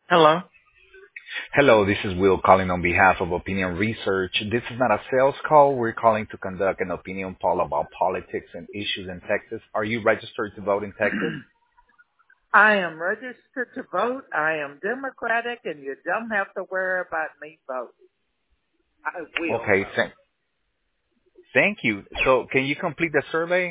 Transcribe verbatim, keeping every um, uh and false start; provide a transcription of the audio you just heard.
Hello. Hello, this is Will calling on behalf of Opinion Research. This is not a sales call. We're calling to conduct an opinion poll about politics and issues in Texas. Are you registered to vote in Texas? I am registered to vote. I am Democratic, and you don't have to worry about me voting. I will Okay, th- thank you. So can you complete the survey?